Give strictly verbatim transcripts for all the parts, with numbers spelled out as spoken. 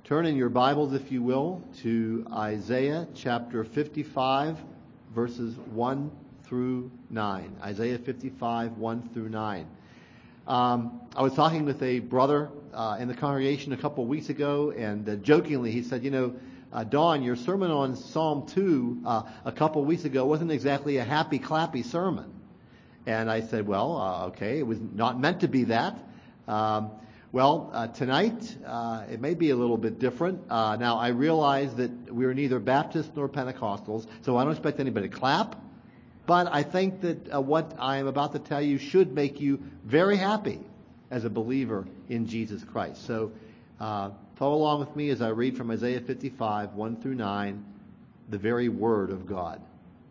Turn in your Bibles, if you will, to Isaiah chapter fifty-five, verses one through nine. Isaiah fifty-five, one through nine. Um, I was talking with a brother uh, in the congregation a couple of weeks ago, and uh, jokingly he said, you know, uh, Don, your sermon on Psalm two uh, a couple of weeks ago wasn't exactly a happy, clappy sermon. And I said, well, uh, okay, it was not meant to be that. Um, well, uh, tonight, uh, it may be a little bit different. Uh, now, I realize that we're neither Baptists nor Pentecostals, so I don't expect anybody to clap. But I think that uh, what I am about to tell you should make you very happy as a believer in Jesus Christ. So uh, follow along with me as I read from Isaiah fifty-five, one through nine, the very word of God.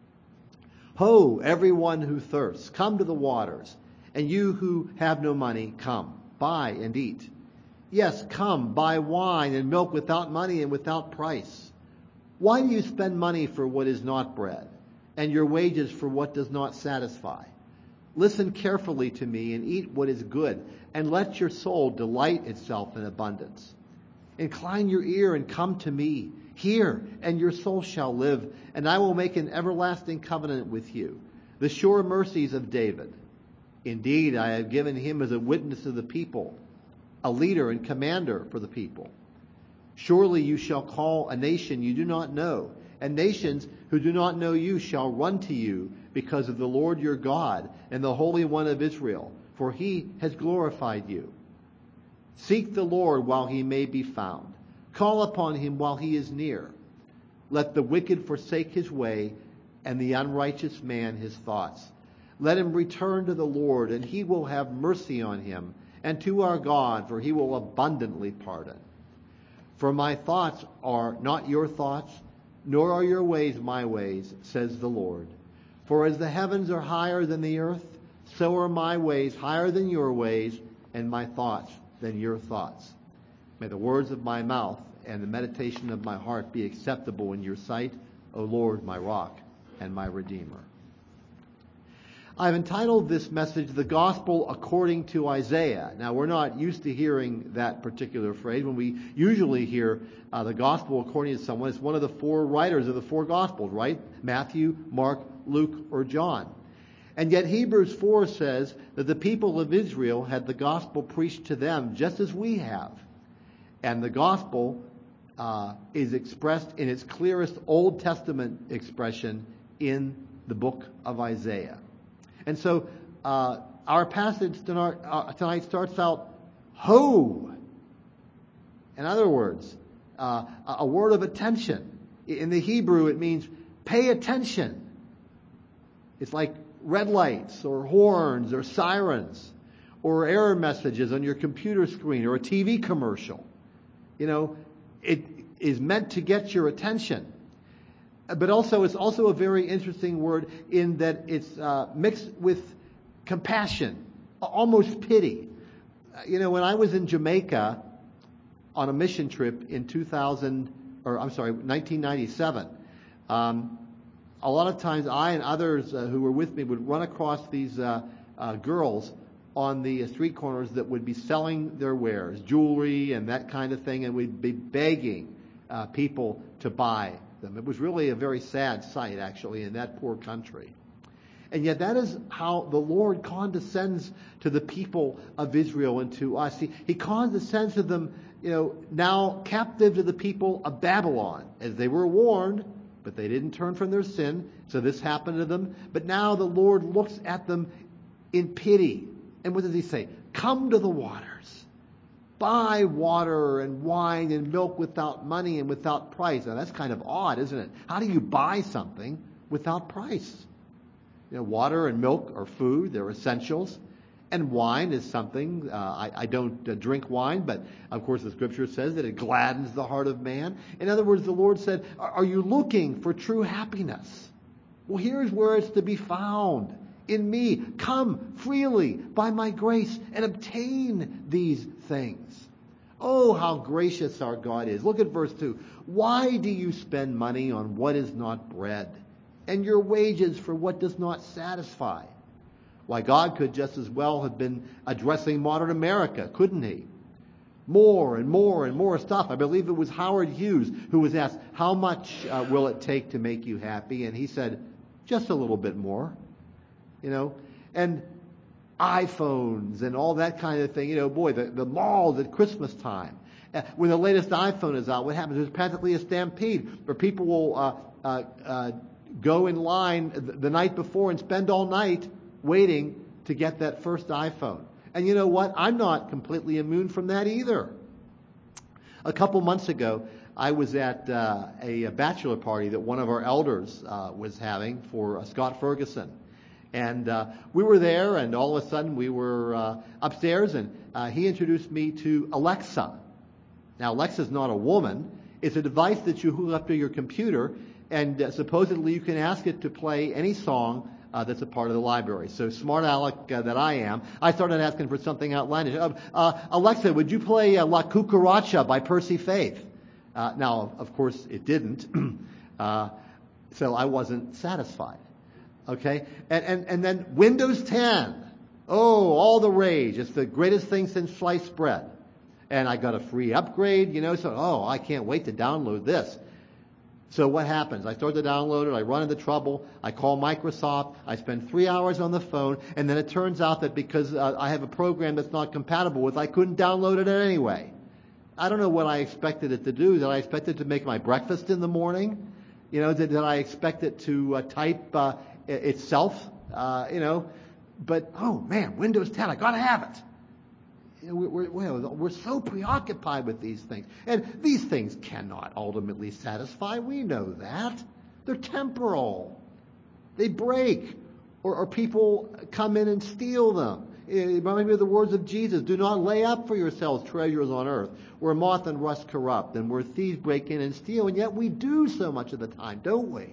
Ho, everyone who thirsts, come to the waters, and you who have no money, come, buy and eat. Yes, come, buy wine and milk without money and without price. Why do you spend money for what is not bread, and your wages for what does not satisfy? Listen carefully to me and eat what is good, and let your soul delight itself in abundance. Incline your ear and come to me. Hear, and your soul shall live, and I will make an everlasting covenant with you, the sure mercies of David. Indeed, I have given him as a witness of the people, a leader and commander for the people. Surely you shall call a nation you do not know, and nations who do not know you shall run to you because of the Lord your God and the Holy One of Israel, for he has glorified you. Seek the Lord while he may be found. Call upon him while he is near. Let the wicked forsake his way, and the unrighteous man his thoughts. Let him return to the Lord, and he will have mercy on him, and to our God, for he will abundantly pardon. For my thoughts are not your thoughts, nor are your ways my ways, says the Lord. For as the heavens are higher than the earth, so are my ways higher than your ways, and my thoughts than your thoughts. May the words of my mouth and the meditation of my heart be acceptable in your sight, O Lord, my rock and my redeemer. I've entitled this message, The Gospel According to Isaiah. Now, we're not used to hearing that particular phrase. When we usually hear uh, the Gospel according to someone, it's one of the four writers of the four Gospels, right? Matthew, Mark, Luke, or John. And yet Hebrews four says that the people of Israel had the Gospel preached to them just as we have. And the Gospel uh, is expressed in its clearest Old Testament expression in the book of Isaiah. And so uh, our passage tonight, uh, tonight starts out, ho. In other words, uh, a word of attention. In the Hebrew, it means pay attention. It's like red lights or horns or sirens or error messages on your computer screen or a T V commercial. You know, it is meant to get your attention. But also, it's also a very interesting word in that it's uh, mixed with compassion, almost pity. You know, when I was in Jamaica on a mission trip in two thousand, or I'm sorry, nineteen ninety-seven, um, a lot of times I and others uh, who were with me would run across these uh, uh, girls on the street corners that would be selling their wares, jewelry and that kind of thing, and we'd be begging uh, people to buy them. It was really a very sad sight, actually, in that poor country. And yet that is how the Lord condescends to the people of Israel and to us. He, he condescends to them, you know, now captive to the people of Babylon, as they were warned, but they didn't turn from their sin, so this happened to them. But now the Lord looks at them in pity. And what does he say? Come to the waters. Buy water and wine and milk without money and without price. Now that's kind of odd, isn't it? How do you buy something without price? You know, water and milk are food. They're essentials. And wine is something, uh, I, I don't uh, drink wine, but of course the scripture says that it gladdens the heart of man. In other words, the Lord said, are, are you looking for true happiness? Well, here's where it's to be found. In me, come freely by my grace and obtain these things. Oh, how gracious our God is. Look at verse two. Why do you spend money on what is not bread, and your wages for what does not satisfy? Why, God could just as well have been addressing modern America, couldn't he? more and more and more stuff. I believe it was Howard Hughes who was asked, how much uh, will it take to make you happy? And he said, just a little bit more. You know, and iPhones and all that kind of thing. You know, boy, the, the malls at Christmas time. Uh, when the latest iPhone is out, what happens? There's practically a stampede where people will uh, uh, uh, go in line the, the night before and spend all night waiting to get that first iPhone. And you know what? I'm not completely immune from that either. A couple months ago, I was at uh, a, a bachelor party that one of our elders uh, was having for uh, Scott Ferguson. And uh, we were there, and all of a sudden we were uh, upstairs, and uh, he introduced me to Alexa. Now, Alexa's not a woman. It's a device that you hook up to your computer, and uh, supposedly you can ask it to play any song Uh, that's a part of the library. So smart aleck uh, that I am, I started asking for something outlandish. Uh, uh, Alexa, would you play uh, La Cucaracha by Percy Faith? Uh, now, of course, it didn't. uh, so I wasn't satisfied. Okay? And, and, and then Windows ten. Oh, all the rage. It's the greatest thing since sliced bread. And I got a free upgrade, you know, so, oh, I can't wait to download this. So what happens? I start to download it, I run into trouble, I call Microsoft, I spend three hours on the phone, and then it turns out that because uh, I have a program that's not compatible with, I couldn't download it anyway. I don't know what I expected it to do. Did I expect it to make my breakfast in the morning? You know, did, did I expect it to uh, type uh, itself? Uh, you know, but, oh man, Windows ten, I gotta have it. We're, we're, we're so preoccupied with these things. And these things cannot ultimately satisfy. We know that. They're temporal. They break. Or, or people come in and steal them. It reminds me of the words of Jesus. Do not lay up for yourselves treasures on earth, where moth and rust corrupt, and where thieves break in and steal. And yet we do so much of the time, don't we?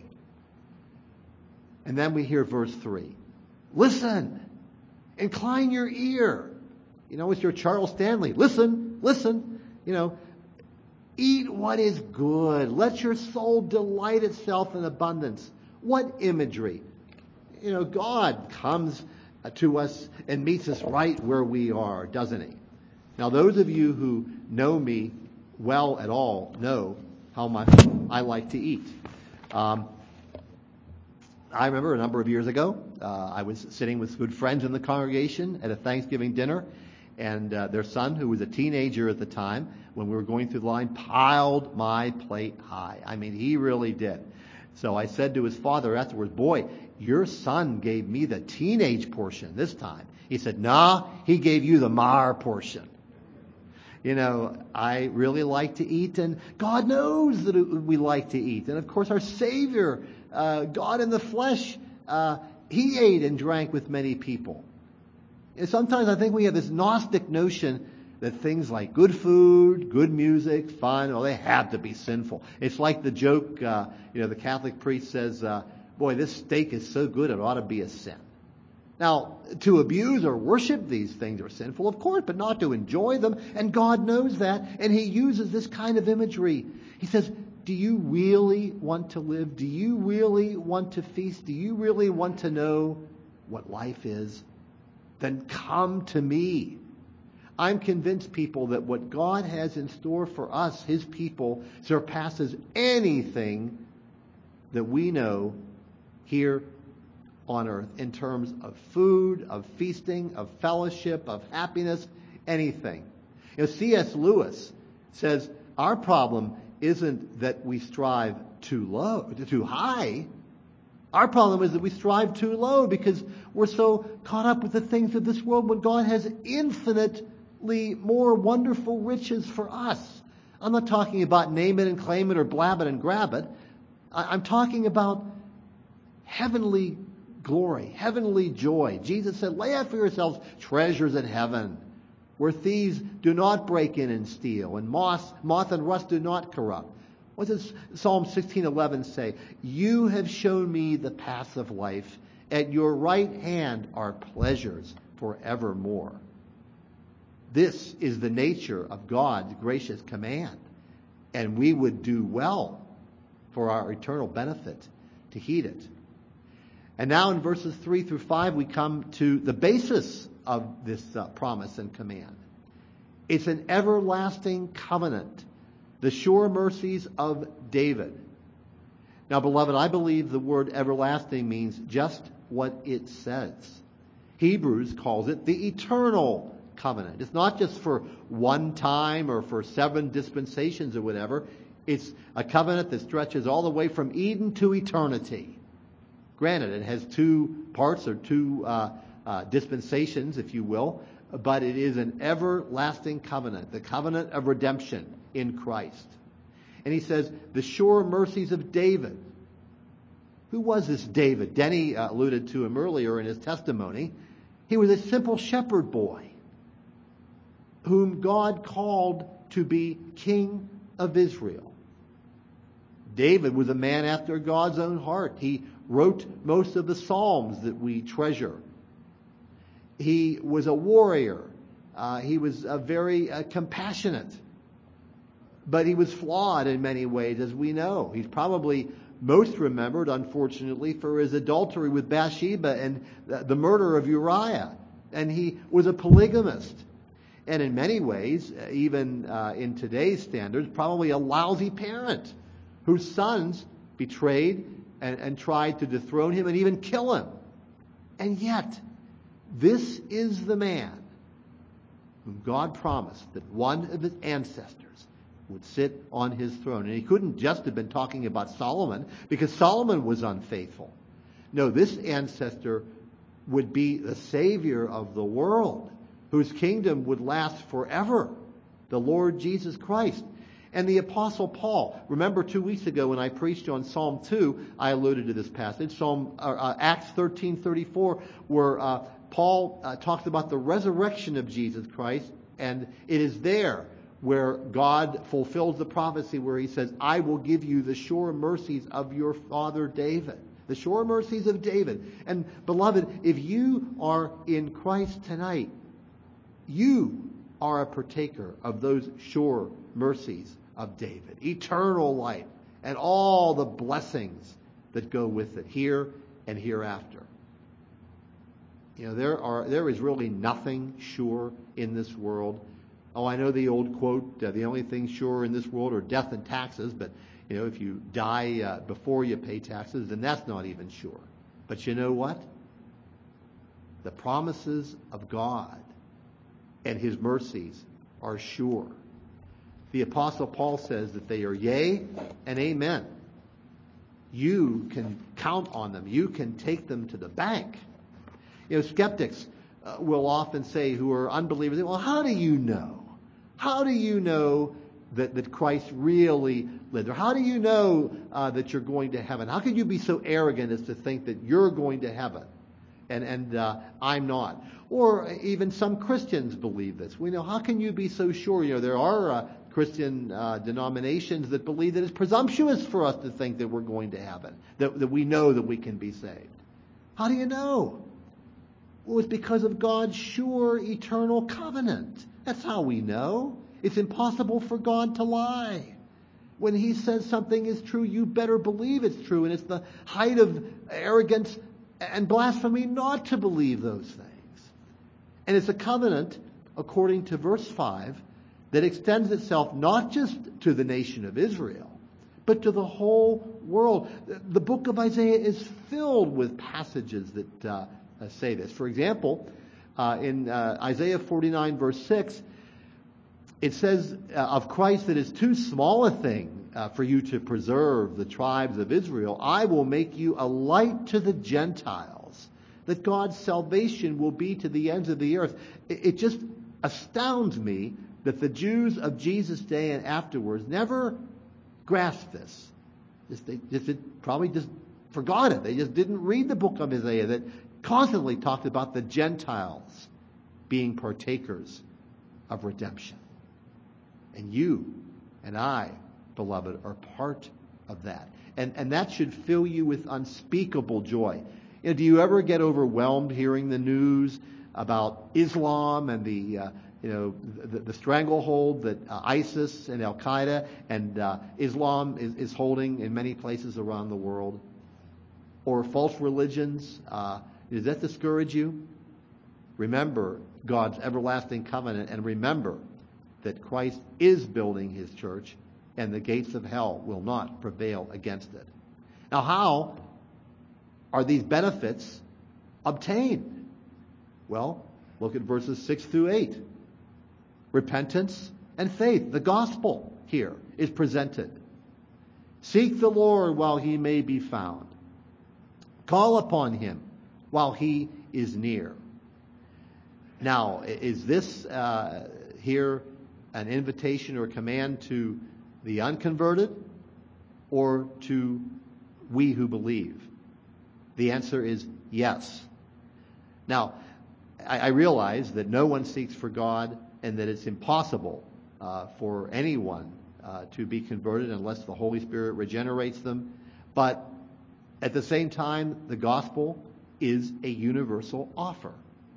And then we hear verse three. Listen. Incline your ear. You know, it's your Charles Stanley. Listen, listen, you know, eat what is good. Let your soul delight itself in abundance. What imagery? You know, God comes to us and meets us right where we are, doesn't he? Now, those of you who know me well at all know how much I like to eat. Um, I remember a number of years ago, uh, I was sitting with good friends in the congregation at a Thanksgiving dinner. And uh, their son, who was a teenager at the time, when we were going through the line, piled my plate high. I mean, he really did. So I said to his father afterwards, boy, your son gave me the teenage portion this time. He said, nah, he gave you the mar portion. You know, I really like to eat, and God knows that we like to eat. And of course, our Savior, uh, God in the flesh, uh, he ate and drank with many people. And sometimes I think we have this Gnostic notion that things like good food, good music, fun, well, they have to be sinful. It's like the joke, uh, you know, the Catholic priest says, uh, boy, this steak is so good it ought to be a sin. Now, to abuse or worship these things are sinful, of course, but not to enjoy them. And God knows that, and he uses this kind of imagery. He says, do you really want to live? Do you really want to feast? Do you really want to know what life is? Then come to me. I'm convinced, people, that what God has in store for us, his people, surpasses anything that we know here on earth in terms of food, of feasting, of fellowship, of happiness, anything. You know, C S Lewis says our problem isn't that we strive too low, too high. Our problem is that we strive too low because we're so caught up with the things of this world when God has infinitely more wonderful riches for us. I'm not talking about name it and claim it or blab it and grab it. I'm talking about heavenly glory, heavenly joy. Jesus said, lay out for yourselves treasures in heaven, where thieves do not break in and steal, and moth, moth and rust do not corrupt. What does Psalm sixteen eleven say? You have shown me the path of life. At your right hand are pleasures forevermore. This is the nature of God's gracious command. And we would do well for our eternal benefit to heed it. And now in verses three through five, we come to the basis of this uh, promise and command. It's an everlasting covenant. The sure mercies of David. Now, beloved, I believe the word everlasting means just what it says. Hebrews calls it the eternal covenant. It's not just for one time or for seven dispensations or whatever. It's a covenant that stretches all the way from Eden to eternity. Granted, it has two parts or two uh, uh, dispensations, if you will, but it is an everlasting covenant, the covenant of redemption in Christ. And he says, the sure mercies of David. Who was this David? Denny uh, alluded to him earlier in his testimony. He was a simple shepherd boy whom God called to be king of Israel. David was a man after God's own heart. He wrote most of the Psalms that we treasure. He was a warrior. Uh, he was a very uh, compassionate. But he was flawed in many ways, as we know. He's probably most remembered, unfortunately, for his adultery with Bathsheba and the murder of Uriah. And he was a polygamist. And in many ways, even uh, in today's standards, probably a lousy parent whose sons betrayed and, and tried to dethrone him and even kill him. And yet, this is the man whom God promised that one of his ancestors would sit on his throne. And he couldn't just have been talking about Solomon, because Solomon was unfaithful. No, this ancestor would be the Savior of the world, whose kingdom would last forever, the Lord Jesus Christ. And the Apostle Paul, remember two weeks ago when I preached on Psalm two, I alluded to this passage, Psalm uh, uh, Acts thirteen thirty-four, where uh, Paul uh, talks about the resurrection of Jesus Christ, and it is there where God fulfills the prophecy where he says, I will give you the sure mercies of your father David. The sure mercies of David. And beloved, if you are in Christ tonight, you are a partaker of those sure mercies of David. Eternal life and all the blessings that go with it here and hereafter. You know, there are there is really nothing sure in this world. Oh, I know the old quote, uh, the only thing sure in this world are death and taxes, but you know, if you die uh, before you pay taxes, then that's not even sure. But you know what? The promises of God and his mercies are sure. The Apostle Paul says that they are yea and amen. You can count on them. You can take them to the bank. You know, skeptics uh, will often say, who are unbelievers, well, how do you know? How do you know that, that Christ really lived? Or how do you know uh, that you're going to heaven? How could you be so arrogant as to think that you're going to heaven and, and uh, I'm not? Or even some Christians believe this. We know, how can you be so sure? You know, there are uh, Christian uh, denominations that believe that it's presumptuous for us to think that we're going to heaven, that, that we know that we can be saved. How do you know? Well, it's because of God's sure eternal covenant. That's how we know. It's impossible for God to lie. When he says something is true, you better believe it's true. And it's the height of arrogance and blasphemy not to believe those things. And it's a covenant, according to verse five, that extends itself not just to the nation of Israel, but to the whole world. The book of Isaiah is filled with passages that uh, say this. For example, uh, in uh, Isaiah forty-nine, verse six, it says uh, of Christ that it's too small a thing uh, for you to preserve the tribes of Israel. I will make you a light to the Gentiles, that God's salvation will be to the ends of the earth. It, it just astounds me that the Jews of Jesus' day and afterwards never grasped this. Just, they just it probably just forgot it. They just didn't read the book of Isaiah that constantly talked about the Gentiles being partakers of redemption. And you and I, beloved, are part of that. And, and that should fill you with unspeakable joy. You know, do you ever get overwhelmed hearing the news about Islam and the uh, you know the, the stranglehold that uh, ISIS and Al Qaeda and uh, Islam is, is holding in many places around the world, or false religions? Uh, does that discourage you? Remember God's everlasting covenant, and remember that Christ is building his church, and the gates of hell will not prevail against it. Now, how are these benefits obtained? Well, look at verses six through eight. Repentance and faith. The gospel here is presented. Seek the Lord while he may be found. Call upon him while he is near. Now, is this uh, here an invitation or command to the unconverted or to we who believe? The answer is yes. Now, I, I realize that no one seeks for God and that it's impossible uh, for anyone uh, to be converted unless the Holy Spirit regenerates them. But at the same time, the gospel is a universal offer.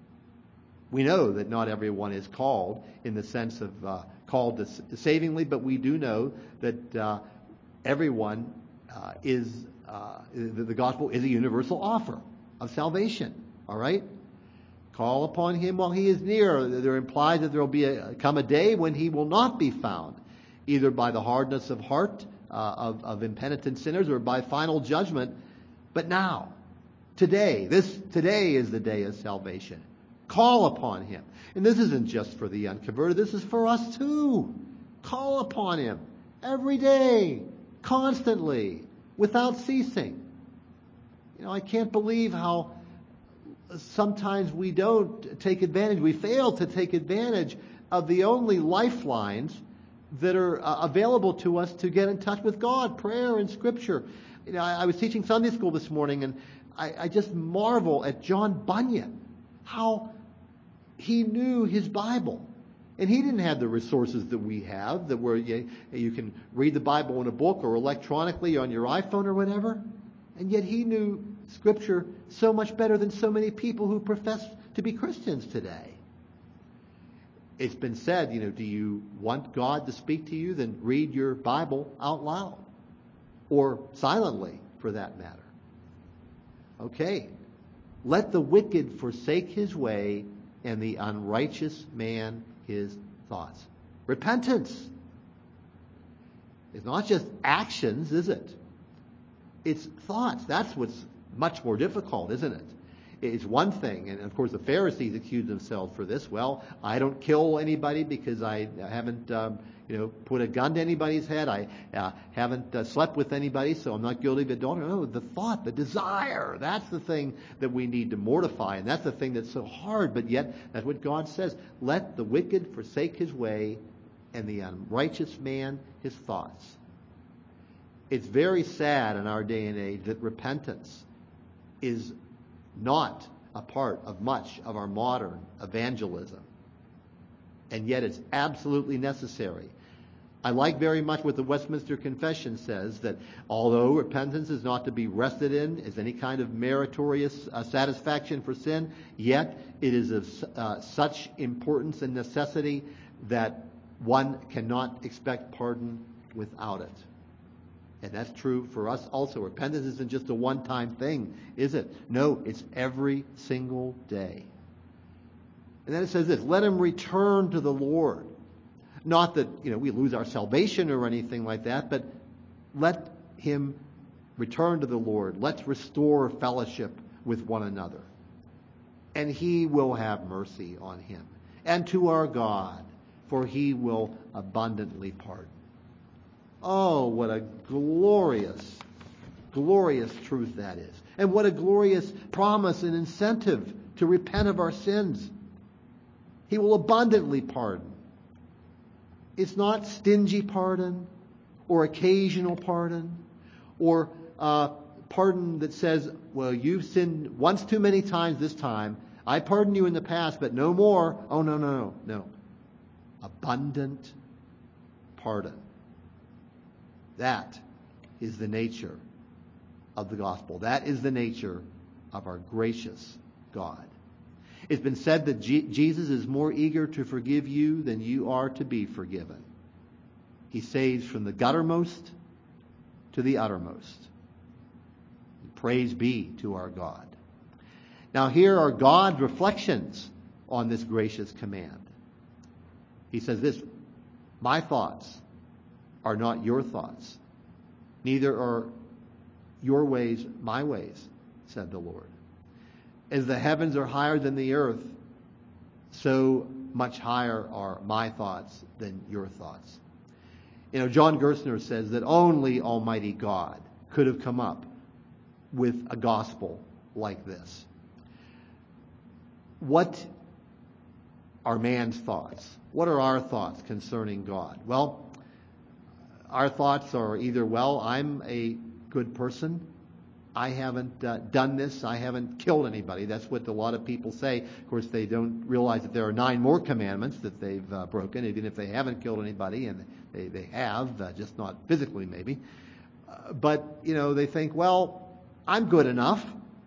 We know that not everyone is called in the sense of uh, called to savingly, but we do know that uh, everyone uh, is, uh, the, the gospel is a universal offer of salvation. All right? Call upon him while he is near. There implies that there will be a, come a day when he will not be found, either by the hardness of heart uh, of, of impenitent sinners or by final judgment. But now, today, this today is the day of salvation. Call upon him. And this isn't just for the unconverted. This is for us too. Call upon him every day, constantly, without ceasing. You know, I can't believe how sometimes we don't take advantage, we fail to take advantage of the only lifelines that are uh, available to us to get in touch with God, prayer and Scripture. You know, I, I was teaching Sunday school this morning, and I, I just marvel at John Bunyan, how he knew his Bible. And he didn't have the resources that we have, that where you, you can read the Bible in a book or electronically on your iPhone or whatever. And yet he knew Scripture so much better than so many people who profess to be Christians today. It's been said, you know, do you want God to speak to you? Then read your Bible out loud. Or silently, for that matter. Okay. Let the wicked forsake his way, and the unrighteous man his thoughts. Repentance. It's not just actions, is it? It's thoughts. That's what's much more difficult, isn't it? It's one thing, and of course the Pharisees accused themselves for this. Well, I don't kill anybody because I haven't, um, you know, put a gun to anybody's head. I uh, haven't uh, slept with anybody, so I'm not guilty of adultery. No, the thought, the desire, that's the thing that we need to mortify, and that's the thing that's so hard, but yet that's what God says. Let the wicked forsake his way, and the unrighteous man his thoughts. It's very sad in our day and age that repentance is not a part of much of our modern evangelism. And yet it's absolutely necessary. I like very much what the Westminster Confession says, that although repentance is not to be rested in as any kind of meritorious uh, satisfaction for sin, yet it is of uh, such importance and necessity that one cannot expect pardon without it. And that's true for us also. Repentance isn't just a one-time thing, is it? No, it's every single day. And then it says this, let him return to the Lord. Not that, you know, we lose our salvation or anything like that, but let him return to the Lord. Let's restore fellowship with one another. And he will have mercy on him. And to our God, for he will abundantly pardon. Oh, what a glorious, glorious truth that is. And what a glorious promise and incentive to repent of our sins. He will abundantly pardon. It's not stingy pardon or occasional pardon or uh, pardon that says, well, you've sinned once too many times this time. I pardoned you in the past, but no more. Oh, no, no, no, no. Abundant pardon. That is the nature of the gospel. That is the nature of our gracious God. It's been said that G- Jesus is more eager to forgive you than you are to be forgiven. He saves from the guttermost to the uttermost. Praise be to our God. Now here are God's reflections on this gracious command. He says this, My thoughts are not your thoughts, neither are your ways my ways, said the Lord. As the heavens are higher than the earth, so much higher are my thoughts than your thoughts. You know, John Gerstner says that only Almighty God could have come up with a gospel like this. What are man's thoughts? What are our thoughts concerning God? Well, our thoughts are either, well, I'm a good person. I haven't uh, done this. I haven't killed anybody. That's what a lot of people say. Of course, they don't realize that there are nine more commandments that they've uh, broken, even if they haven't killed anybody, and they, they have, uh, just not physically maybe. Uh, but, you know, they think, well, I'm good enough.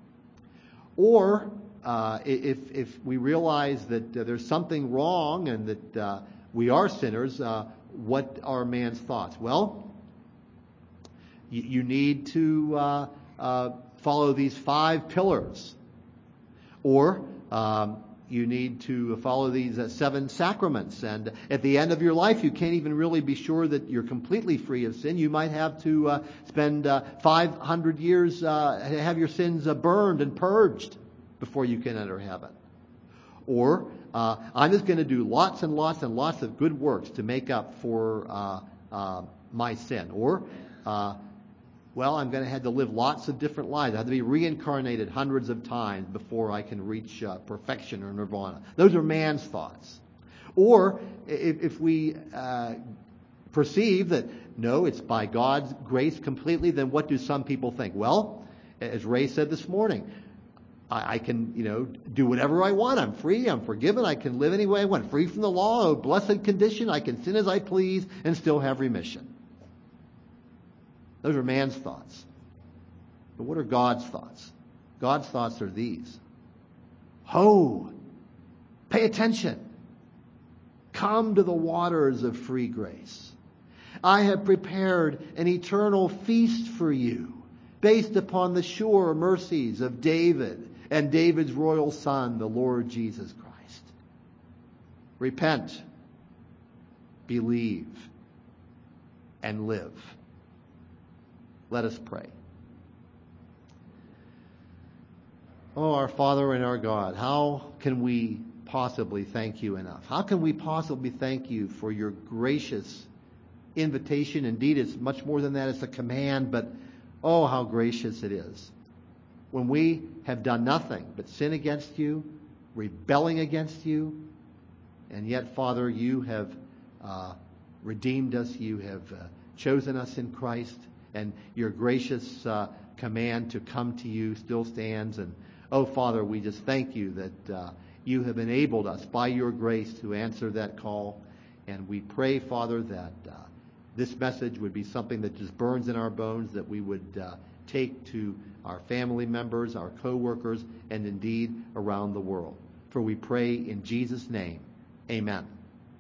Or uh, if, if we realize that uh, there's something wrong and that uh, we are sinners, uh, what are man's thoughts? Well, you, you need to uh, uh, follow these five pillars. Or um, you need to follow these uh, seven sacraments. And at the end of your life, you can't even really be sure that you're completely free of sin. You might have to uh, spend uh, five hundred years, uh, have your sins uh, burned and purged before you can enter heaven. Or uh, I'm just going to do lots and lots and lots of good works to make up for uh, uh, my sin. Or, uh, well, I'm going to have to live lots of different lives. I have to be reincarnated hundreds of times before I can reach uh, perfection or nirvana. Those are man's thoughts. Or if, if we uh, perceive that, no, it's by God's grace completely, then what do some people think? Well, as Ray said this morning, I can, you know, do whatever I want. I'm free. I'm forgiven. I can live any way I want. Free from the law. Oh, blessed condition. I can sin as I please and still have remission. Those are man's thoughts. But what are God's thoughts? God's thoughts are these. Ho! Pay attention. Come to the waters of free grace. I have prepared an eternal feast for you, based upon the sure mercies of David and David's royal son, the Lord Jesus Christ. Repent, believe, and live. Let us pray. Oh, our Father and our God, how can we possibly thank you enough? How can we possibly thank you for your gracious invitation? Indeed, it's much more than that. It's a command, but oh, how gracious it is. When we have done nothing but sin against you, rebelling against you, and yet, Father, you have uh, redeemed us. You have uh, chosen us in Christ, and your gracious uh, command to come to you still stands. And oh, Father, we just thank you that uh, you have enabled us by your grace to answer that call. And we pray, Father, that uh, this message would be something that just burns in our bones, that we would uh, take to our family members, our co-workers, and indeed around the world. For we pray in Jesus' name. Amen.